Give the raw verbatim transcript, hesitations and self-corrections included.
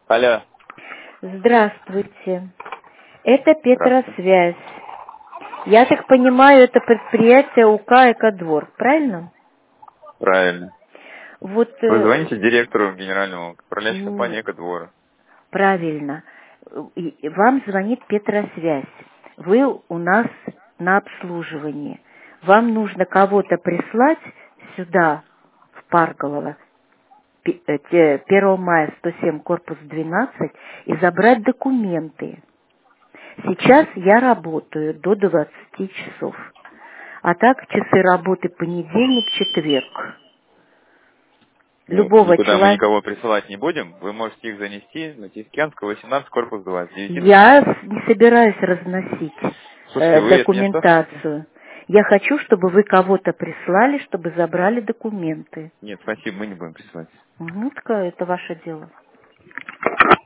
Алло. Здравствуйте. Это Петросвязь. Я так понимаю, это предприятие УК «Экодвор», правильно? Правильно. Вот, Вы звоните директору генеральному управляющей м, компании «Экодвора». правильно. И Вам звонит Петросвязь. Вы у нас на обслуживании. Вам нужно кого-то прислать сюда, в Парголово, пе- э, те- первого мая сто семь, корпус двенадцать, и забрать документы. Сейчас я работаю до двадцати часов. А так часы работы понедельник, четверг. Ну, Любого никуда мы человека. никого присылать не будем. Вы можете их занести на Тихоокеанскую, восемнадцать, корпус два. с девяти до Я шести. не собираюсь разносить Слушайте, э, вы это не оставьте. документацию. Я хочу, чтобы вы кого-то прислали, чтобы забрали документы. Нет, спасибо, мы не будем присылать. Ну, такое это ваше дело.